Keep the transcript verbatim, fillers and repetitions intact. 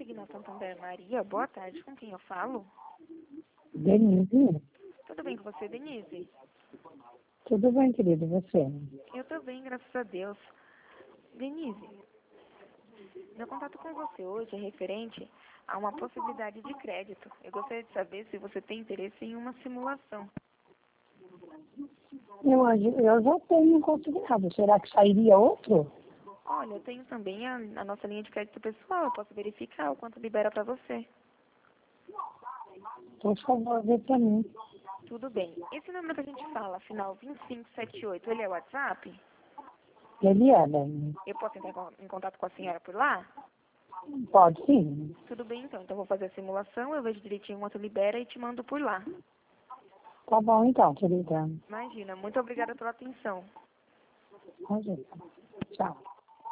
Consigna Santander Maria, boa tarde, com quem eu falo? Denise, Tudo bem com você, Denise? tudo bem, querido, e você? Eu tô bem, graças a Deus. Denise, meu contato com você hoje é referente a uma possibilidade de crédito. Eu gostaria de saber se você tem interesse em uma simulação. Eu, agi- eu já tenho considerado, será que sairia outro? Olha, eu tenho também a, a nossa linha de crédito pessoal, eu posso verificar o quanto libera para você. Por favor, vê pra mim. Tudo bem. Esse número que a gente fala, final vinte e cinco setenta e oito, ele é o WhatsApp? Ele é, Dani. Eu posso entrar em con- em contato com a senhora por lá? Pode sim. Tudo bem, então. Então, eu vou fazer a simulação, eu vejo direitinho quanto libera e te mando por lá. Tá bom então, querida. Imagina. Muito obrigada pela atenção. Imagina.